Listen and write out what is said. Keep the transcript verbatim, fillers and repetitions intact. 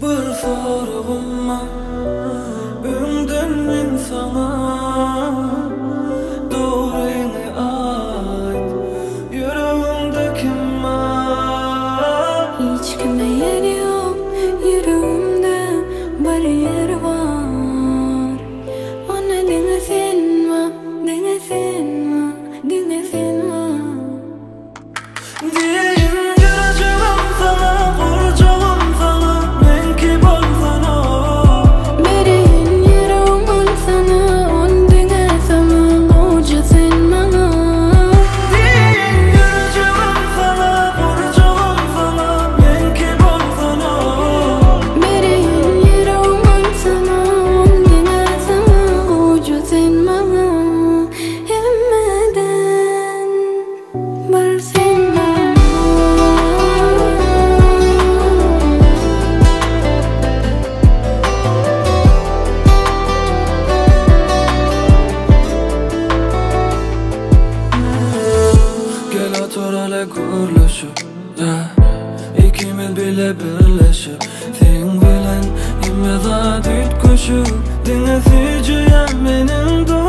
Bir sorğum var, öňden men sana dogryny aýt, ýüregimde kim var? Hiç kime yer yok, yüreğimde bir yer var. Ona dene sen va, dene sen va, dene sen va. Diyeyim geleceğim sana, kuracağım sana, men ki bolsana. Bereyin yüreğim ol sana, on dene sana, oca sen bana. Diyeyim geleceğim sana, kuracağım sana, men ki bolsana. Bereyin yüreğim ol sana, on dene sana, oca sen bana. Hemmeden bir sen bana. Gel otur hele gürleşip, yeah. İkimiz bile birleşip, sen bilen imza düt koşup, dine süjüyen menin